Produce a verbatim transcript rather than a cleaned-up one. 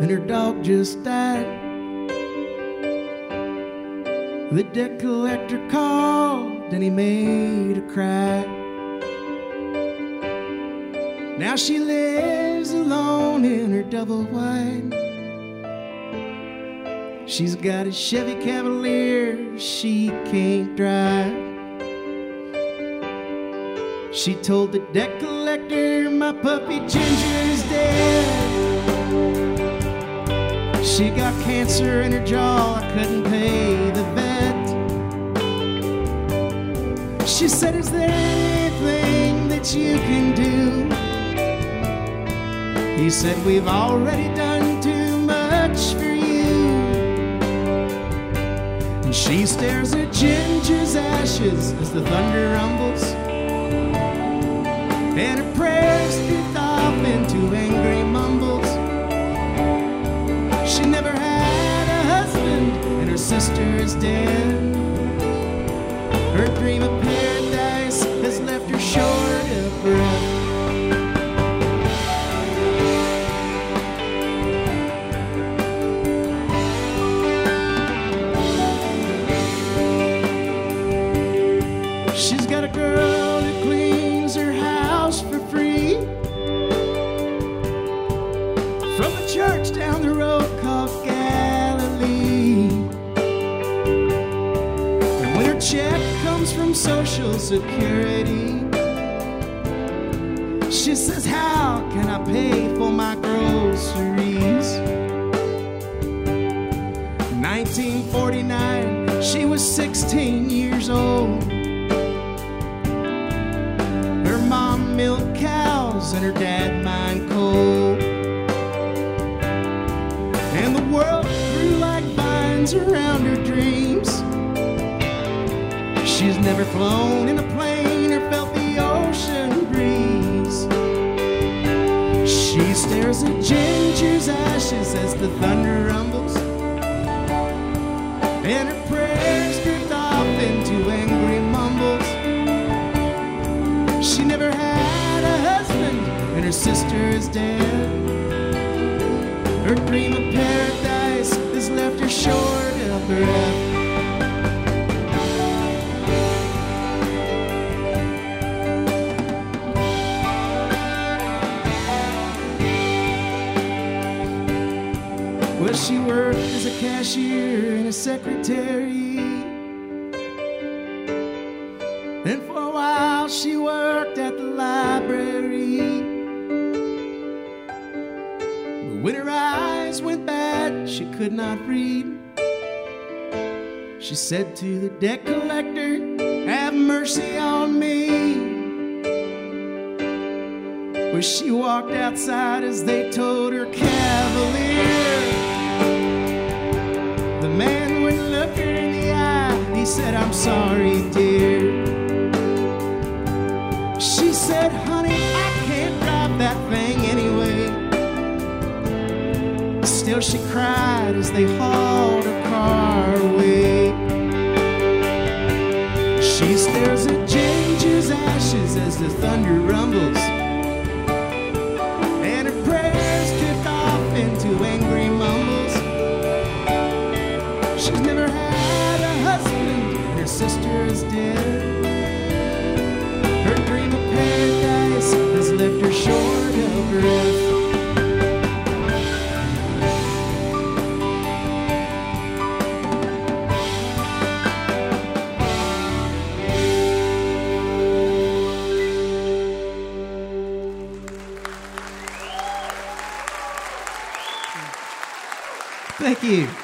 and her dog just died. The debt collector called and he made her cry. Now she lives alone in her double wide. She's got a Chevy Cavalier she can't drive. She told the debt collector, my puppy Ginger's dead. She got cancer in her jaw, I couldn't pay the vet. She said, is there anything that you can do? He said, we've already done too much for you. And she stares at Ginger's ashes as the thunder rumbles, and her prayers drift off into angry mumbles. She never had a husband, and her sister is dead. Her dream of paradise has left her short of breath. She's got a girl who cleans her house for free from a church down the road called Galilee. And when her check comes from Social Security, she says, how can I pay for my groceries? nineteen forty-nine, she was sixteen years old. Her mom milked cows and her dad mined coal. And the world grew like vines around her dreams. She's never flown in a plane or felt the ocean breeze. She stares at Ginger's ashes as the thunder rumbles, and her prayers drift off into angry mumbles. She never had a husband, and her sister is dead. Her dream of paradise has left her short of breath. Well, she worked as a cashier and a secretary, and for a while she worked at the library. But when her eyes went bad, she could not read. She said to the debt collector, have mercy on me. Well, she walked outside as they towed her Cavalier. The man wouldn't look her in the eye. He said, I'm sorry, dear. She said, honey, I can't drive that thing anyway. Still she cried as they hauled her car away. She stares at Ginger's ashes as the thunder rumbles, and her prayers drift off into angry mumbles. She's never had a husband, her sister is dead. Her dream of paradise has left her short of breath. Thank you.